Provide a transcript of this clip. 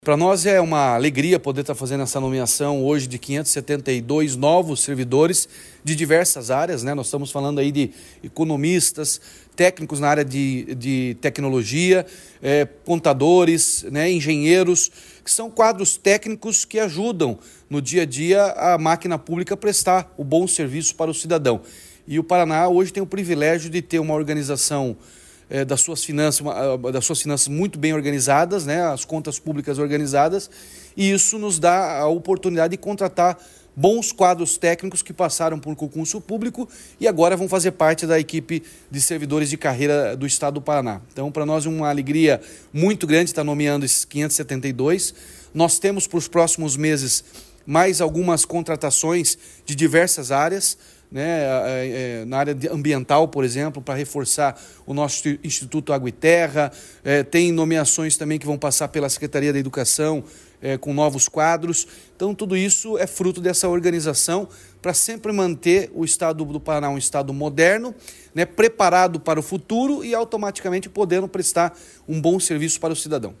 Para nós é uma alegria poder estar fazendo essa nomeação hoje de 572 novos servidores de diversas áreas, né? Nós estamos falando aí de economistas, técnicos na área de tecnologia, contadores, né? Engenheiros, que são quadros técnicos que ajudam no dia a dia a máquina pública a prestar o bom serviço para o cidadão. E o Paraná hoje tem o privilégio de ter uma organização das suas finanças muito bem organizadas, né? As contas públicas organizadas, e isso nos dá a oportunidade de contratar bons quadros técnicos que passaram por concurso público e agora vão fazer parte da equipe de servidores de carreira do Estado do Paraná. Então, para nós é uma alegria muito grande estar nomeando esses 572. Nós temos para os próximos meses mais algumas contratações de diversas áreas, né, na área ambiental, por exemplo, para reforçar o nosso Instituto Água e Terra. Tem nomeações também que vão passar pela Secretaria da Educação, com novos quadros. Então, tudo isso é fruto dessa organização para sempre manter o Estado do Paraná um Estado moderno, né, preparado para o futuro e automaticamente podendo prestar um bom serviço para o cidadão.